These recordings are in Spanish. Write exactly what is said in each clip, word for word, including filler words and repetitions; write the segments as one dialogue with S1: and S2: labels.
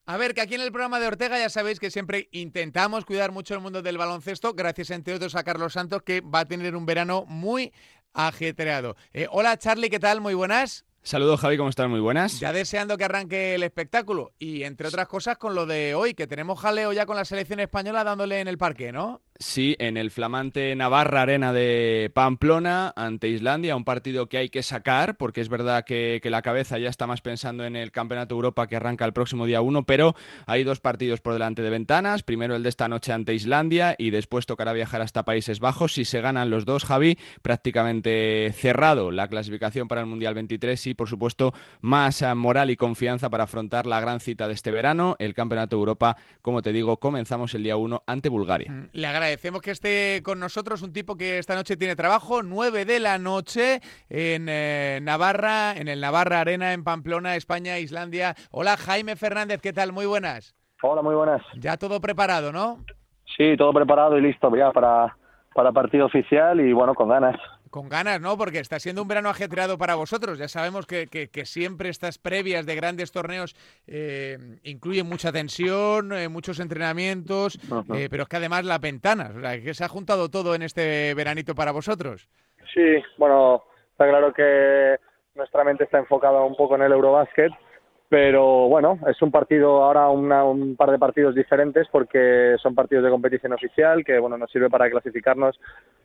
S1: A ver, que aquí en el programa de Ortega ya sabéis que siempre intentamos cuidar mucho el mundo del baloncesto, gracias entre otros a Carlos Santos, que va a tener un verano muy ajetreado. Eh, hola Charlie, ¿qué tal? Muy buenas.
S2: Saludos, Javi, ¿cómo estás? Muy buenas.
S1: Ya deseando que arranque el espectáculo y entre otras cosas con lo de hoy, que tenemos jaleo ya con la selección española dándole en el parque, ¿no?
S2: Sí, en el flamante Navarra Arena de Pamplona ante Islandia, un partido que hay que sacar, porque es verdad que, que la cabeza ya está más pensando en el Campeonato Europa que arranca el próximo día uno, pero hay dos partidos por delante de ventanas, primero el de esta noche ante Islandia y después tocará viajar hasta Países Bajos. Si se ganan los dos, Javi, prácticamente cerrado la clasificación para el Mundial veintitrés y, por supuesto, más eh, moral y confianza para afrontar la gran cita de este verano, el Campeonato Europa. Como te digo, comenzamos el día uno ante Bulgaria.
S1: Mm, Le agradecemos que esté con nosotros un tipo que esta noche tiene trabajo, nueve de la noche en eh, Navarra, en el Navarra Arena en Pamplona, España, Islandia. Hola Jaime Fernández, ¿qué tal? Muy buenas.
S3: Hola, muy buenas.
S1: Ya todo preparado, ¿no?
S3: Sí, todo preparado y listo ya para, para partido oficial y bueno, con ganas.
S1: Con ganas, ¿no? Porque está siendo un verano ajetreado para vosotros. Ya sabemos que, que, que siempre estas previas de grandes torneos eh, incluyen mucha tensión, eh, muchos entrenamientos,
S3: Uh-huh.
S1: eh, pero es que además las ventanas, o sea, que se ha juntado todo en este veranito para vosotros.
S3: Sí, bueno, está claro que nuestra mente está enfocada un poco en el Eurobásquet, pero bueno, es un partido ahora, una, un par de partidos diferentes porque son partidos de competición oficial que bueno nos sirve para clasificarnos,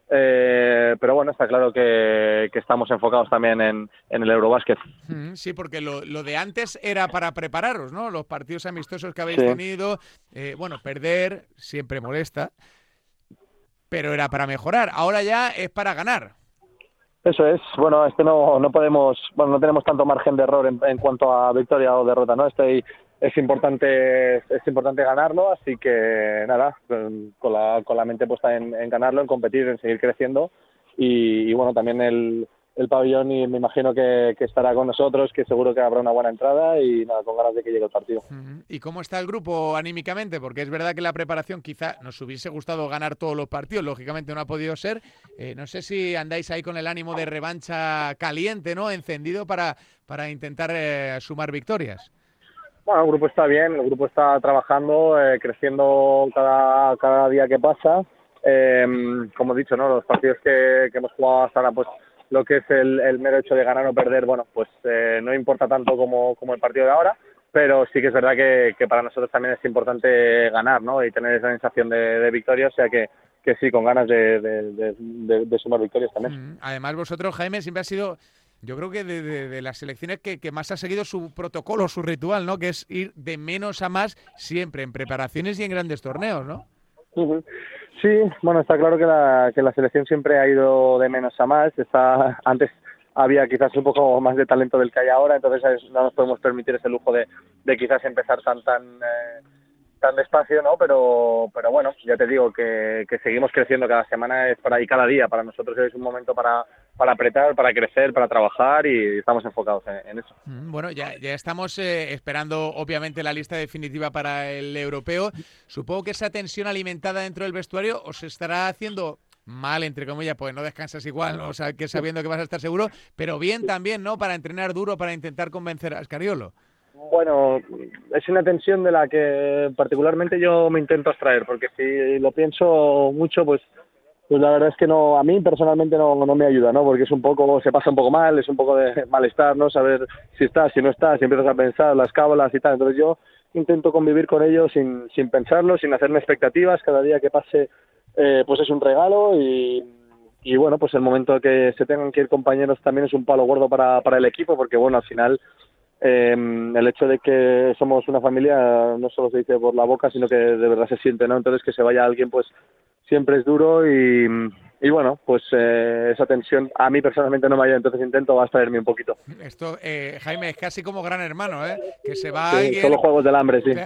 S3: eh, pero bueno, está claro que, que estamos enfocados también en, en el Eurobásquet.
S1: Mm, Sí, porque lo, lo de antes era para prepararos, ¿no? Los partidos amistosos que habéis
S3: Sí.
S1: tenido, eh, bueno, perder siempre molesta, pero era para mejorar. Ahora ya es para ganar.
S3: Eso es, bueno, este no, no podemos, bueno, no tenemos tanto margen de error en, en cuanto a victoria o derrota, ¿no? Este es importante, es importante ganarlo, así que nada, con con la, con la mente puesta en, en ganarlo, en competir, en seguir creciendo y, y bueno, también el, el pabellón y me imagino que, que estará con nosotros, que seguro que habrá una buena entrada y nada, con ganas de que llegue el partido.
S1: Ujú. ¿Y cómo está el grupo anímicamente? Porque es verdad que la preparación quizá nos hubiese gustado ganar todos los partidos, lógicamente no ha podido ser. Eh, no sé si andáis ahí con el ánimo de revancha caliente, ¿no? Encendido para, para intentar eh, sumar victorias.
S3: Bueno, el grupo está bien, el grupo está trabajando, eh, creciendo cada, cada día que pasa. Eh, como he dicho, ¿no? Los partidos que, que hemos jugado hasta ahora, pues lo que es el, el mero hecho de ganar o perder, bueno, pues eh, no importa tanto como, como el partido de ahora, pero sí que es verdad que, que para nosotros también es importante ganar, ¿no? Y tener esa sensación de, de victoria, o sea que, que sí, con ganas de, de, de, de, de sumar victorias también.
S1: Mm, Además, vosotros, Jaime, siempre ha sido, yo creo que de, de- de las selecciones que, que más ha seguido su protocolo, su ritual, ¿no? Que es ir de menos a más siempre en preparaciones y en grandes torneos, ¿no?
S3: Ujú. Sí, bueno, está claro que la, que la selección siempre ha ido de menos a más. Está, antes había quizás un poco más de talento del que hay ahora, entonces es- no nos podemos permitir ese lujo de, de quizás empezar tan tan eh, tan despacio, ¿no? Pero pero bueno, ya te digo que, que seguimos creciendo cada semana es para y cada día. Para nosotros es un momento para, para apretar, para crecer, para trabajar y estamos enfocados en, en eso.
S1: Mm, Bueno, ya, ya estamos eh, esperando, obviamente, la lista definitiva para el europeo. Supongo que esa tensión alimentada dentro del vestuario os estará haciendo mal, entre comillas, pues no descansas igual, ¿no? O sea, que sabiendo que vas a estar seguro, pero bien también, ¿no? Para entrenar duro, para intentar convencer a Scariolo.
S3: Bueno, es una tensión de la que particularmente yo me intento abstraer, porque si lo pienso mucho, pues pues la verdad es que no, a mí personalmente no, no me ayuda, ¿no? Porque es un poco, se pasa un poco mal, es un poco de malestar, ¿no? Saber si estás, si no estás, si empiezas a pensar las cábalas y tal. Entonces yo intento convivir con ellos sin, sin pensarlo, sin hacerme expectativas. Cada día que pase, eh, pues es un regalo y, y bueno, pues el momento que se tengan que ir compañeros también es un palo gordo para, para el equipo, porque bueno, al final eh, el hecho de que somos una familia no solo se dice por la boca, sino que de verdad se siente, ¿no? Entonces que se vaya alguien, pues siempre es duro y, y bueno, pues eh, esa tensión a mí personalmente no me ayuda, entonces intento abstraerme un poquito.
S1: Esto, eh, Jaime, es casi como Gran Hermano, ¿eh? Que se va
S3: Sí, son
S1: alguien...
S3: los juegos del hambre, sí.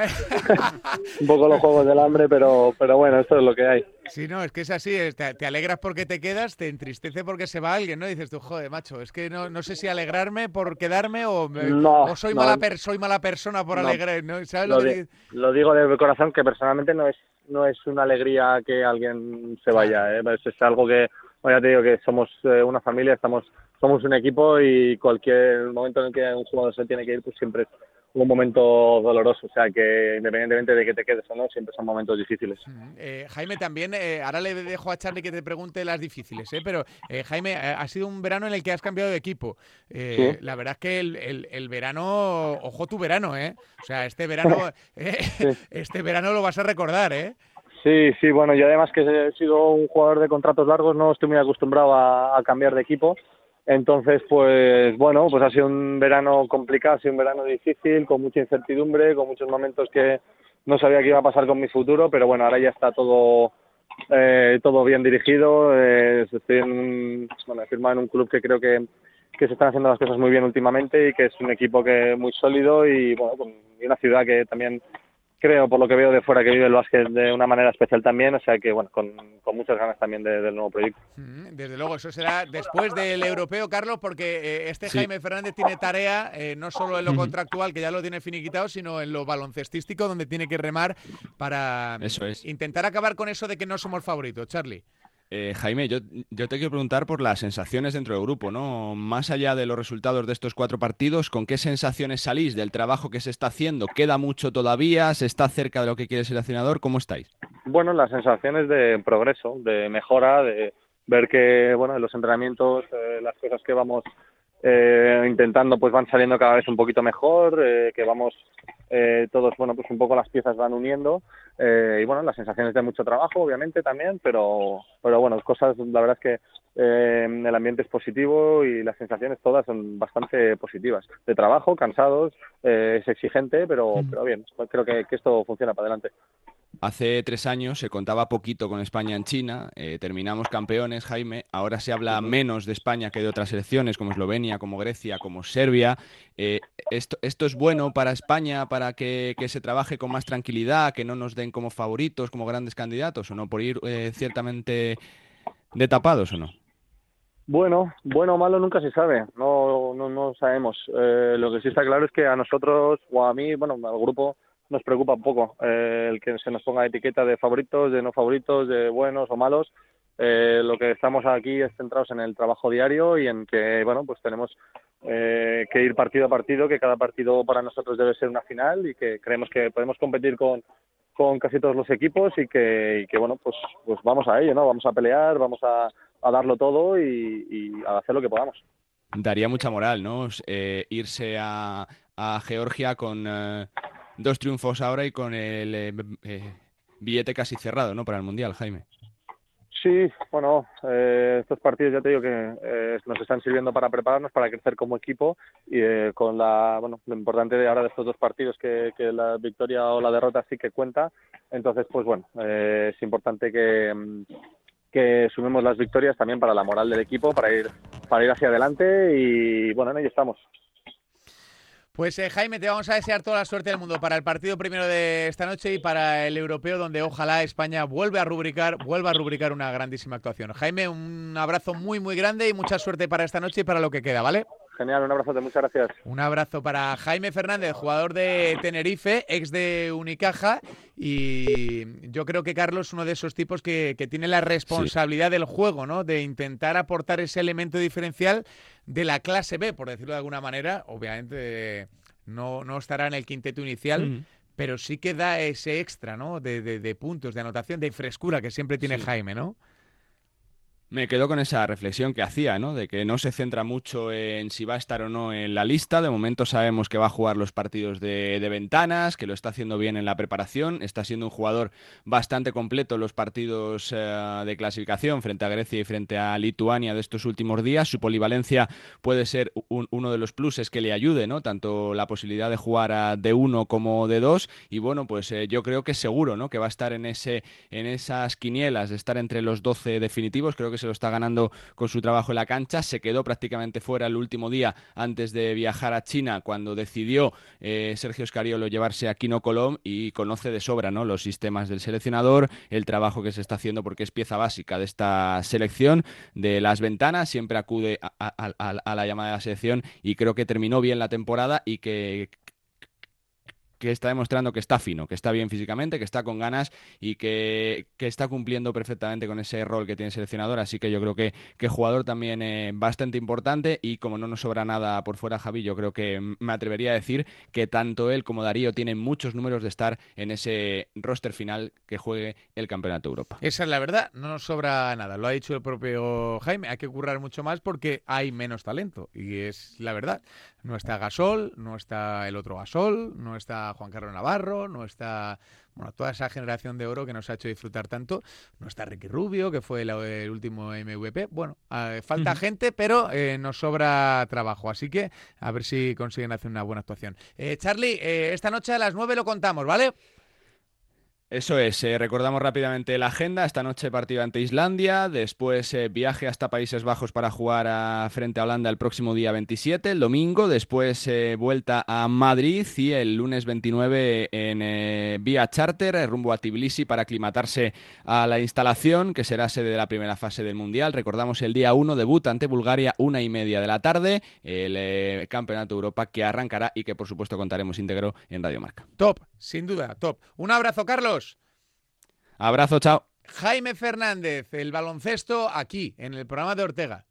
S3: Un poco los juegos del hambre, pero, pero bueno, esto es lo que hay.
S1: Sí, no, es que es así, es- te, te alegras porque te quedas, te entristece porque se va alguien, ¿no? Dices tú, joder, macho, es que no, no sé si alegrarme por quedarme o, me-
S3: No,
S1: o soy
S3: no,
S1: mala per- soy mala persona por
S3: no.
S1: alegrar, ¿no? ¿Sabes lo
S3: Lo,
S1: que
S3: di-
S1: digo?
S3: lo digo de corazón que personalmente no es no es una alegría que alguien se
S1: Claro.
S3: vaya, ¿eh? Es, es algo que, bueno, ya te digo que somos eh, una familia, estamos somos un equipo y cualquier momento en el que un jugador se tiene que ir, pues siempre es un momento doloroso, o sea que independientemente de que te quedes o no, siempre son momentos difíciles.
S1: Eh, Jaime, también, eh, ahora le dejo a Charly que te pregunte las difíciles, ¿eh? Pero eh, Jaime, eh, ha sido un verano en el que has cambiado de equipo. Eh,
S3: Sí.
S1: la verdad es que el, el, el verano, ojo tu verano, ¿eh? O sea, este verano, eh,
S3: Sí.
S1: este verano lo vas a recordar, ¿eh?
S3: Sí, sí, bueno, yo además que he sido un jugador de contratos largos, no estoy muy acostumbrado a, a cambiar de equipo. Entonces, pues bueno, pues ha sido un verano complicado, ha sido un verano difícil, con mucha incertidumbre, con muchos momentos que no sabía qué iba a pasar con mi futuro, pero bueno, ahora ya está todo eh, todo bien dirigido. Eh, estoy en un, bueno, he firmado en un club que creo que, que se están haciendo las cosas muy bien últimamente y que es un equipo que muy sólido y bueno, con y una ciudad que también creo, por lo que veo de fuera, que vive el básquet de una manera especial también, o sea que, bueno, con, con muchas ganas también de, del nuevo proyecto.
S1: Desde luego, eso será después del europeo, Carlos, porque eh, este
S2: Sí.
S1: Jaime Fernández tiene tarea eh, no solo en lo contractual, que ya lo tiene finiquitado, sino en lo baloncestístico, donde tiene que remar para
S2: Eso es.
S1: intentar acabar con eso de que no somos favoritos, Charly.
S2: Eh, Jaime, yo, yo te quiero preguntar por las sensaciones dentro del grupo, ¿no? Más allá de los resultados de estos cuatro partidos, ¿con qué sensaciones salís del trabajo que se está haciendo? ¿Queda mucho todavía? ¿Se está cerca de lo que quiere el seleccionador? ¿Cómo estáis?
S3: Bueno, las sensaciones de progreso, de mejora, de ver que, bueno, en los entrenamientos eh, las cosas que vamos eh, intentando pues van saliendo cada vez un poquito mejor, eh, que vamos eh, todos, bueno, pues un poco las piezas van uniendo eh, y bueno, las sensaciones de mucho trabajo, obviamente también, pero, pero bueno, cosas, la verdad es que eh, el ambiente es positivo y las sensaciones todas son bastante positivas. De trabajo, cansados, eh, es exigente, pero, pero bien, creo que, que esto funciona para adelante.
S2: Hace tres años se contaba poquito con España en China, eh, terminamos campeones, Jaime, ahora se habla
S3: Uh-huh.
S2: menos de España que de otras selecciones como Eslovenia, como Grecia, como Serbia. Eh, esto, ¿Esto es bueno para España, para que, que se trabaje con más tranquilidad, que no nos den como favoritos, como grandes candidatos, o no, por ir eh, ciertamente de tapados o no?
S3: Bueno, bueno o malo nunca se sabe, no, no, no sabemos. Eh, lo que sí está claro es que a nosotros, o a mí, bueno, al grupo, nos preocupa un poco eh, el que se nos ponga etiqueta de favoritos, de no favoritos, de buenos o malos. Eh, lo que estamos aquí es centrados en el trabajo diario y en que, bueno, pues tenemos eh, que ir partido a partido, que cada partido para nosotros debe ser una final y que creemos que podemos competir con, con casi todos los equipos y que, y que bueno, pues, pues vamos a ello, ¿no? Vamos a pelear, vamos a, a darlo todo y, y a hacer lo que podamos.
S2: Daría mucha moral, ¿no? Eh, irse a, a Georgia con eh, dos triunfos ahora y con el eh, eh, billete casi cerrado, ¿no? Para el Mundial, Jaime.
S3: Sí, bueno, eh, estos partidos ya te digo que eh, nos están sirviendo para prepararnos, para crecer como equipo y eh, con la, bueno, lo importante de ahora de estos dos partidos que, que la victoria o la derrota sí que cuenta. Entonces, pues bueno, eh, es importante que, que sumemos las victorias también para la moral del equipo, para ir, para ir hacia adelante y bueno, en ello estamos.
S1: Pues eh, Jaime, te vamos a desear toda la suerte del mundo para el partido primero de esta noche y para el europeo, donde ojalá España vuelva a rubricar, vuelva a rubricar una grandísima actuación. Jaime, un abrazo muy muy grande y mucha suerte para esta noche y para lo que queda, ¿vale?
S3: Genial, un abrazo, muchas gracias.
S1: Un abrazo para Jaime Fernández, jugador de Tenerife, ex de Unicaja, y yo creo que Carlos es uno de esos tipos que, que tiene la responsabilidad sí. del juego, ¿no? De intentar aportar ese elemento diferencial de la clase B, por decirlo de alguna manera. Obviamente no, no estará en el quinteto inicial, mm. pero sí que da ese extra, ¿no? De, de, de puntos, de anotación, de frescura que siempre tiene sí. Jaime, ¿no?
S2: Me quedo con esa reflexión que hacía, ¿no? De que no se centra mucho en si va a estar o no en la lista. De momento sabemos que va a jugar los partidos de, de ventanas, que lo está haciendo bien en la preparación. Está siendo un jugador bastante completo en los partidos uh, de clasificación frente a Grecia y frente a Lituania de estos últimos días. Su polivalencia puede ser un, uno de los pluses que le ayude, ¿no? Tanto la posibilidad de jugar a de uno como de dos. Y bueno, pues eh, yo creo que seguro, ¿no? Que va a estar en, ese, en esas quinielas, de estar entre los doce definitivos. Creo que se lo está ganando con su trabajo en la cancha. Se quedó prácticamente fuera el último día antes de viajar a China, cuando decidió eh, Sergio Scariolo llevarse a Quino Colom, y conoce de sobra, ¿no? Los sistemas del seleccionador, el trabajo que se está haciendo, porque es pieza básica de esta selección. De las ventanas siempre acude a, a, a, a la llamada de la selección, y creo que terminó bien la temporada y que que está demostrando que está fino, que está bien físicamente, que está con ganas y que, que está cumpliendo perfectamente con ese rol que tiene el seleccionador, así que yo creo que, que jugador también eh, bastante importante, y como no nos sobra nada por fuera, Javi, yo creo que me atrevería a decir que tanto él como Darío tienen muchos números de estar en ese roster final que juegue el Campeonato de Europa.
S1: Esa es la verdad, no nos sobra nada, lo ha dicho el propio Jaime, hay que currar mucho más porque hay menos talento, y es la verdad. No está Gasol, no está el otro Gasol, no está Juan Carlos Navarro, no está, bueno, toda esa generación de oro que nos ha hecho disfrutar tanto, no está Ricky Rubio, que fue el, el último M V P. Bueno, eh, falta uh-huh. gente, pero eh, nos sobra trabajo, así que a ver si consiguen hacer una buena actuación. Eh, Charlie, eh, esta noche a las nueve lo contamos, ¿vale?
S2: Eso es, eh, recordamos rápidamente la agenda. Esta noche partido ante Islandia, después eh, viaje hasta Países Bajos para jugar a, frente a Holanda el próximo día veintisiete, el domingo, después eh, vuelta a Madrid y el lunes veintinueve en eh, vía charter eh, rumbo a Tbilisi para aclimatarse a la instalación que será sede de la primera fase del Mundial. Recordamos el día uno, debut ante Bulgaria, una y media de la tarde, el eh, Campeonato de Europa que arrancará y que por supuesto contaremos íntegro en Radio Marca.
S1: Top, sin duda, top. Un abrazo, Carlos.
S2: Abrazo, chao.
S1: Jaime Fernández, el baloncesto aquí, en el programa de Ortega.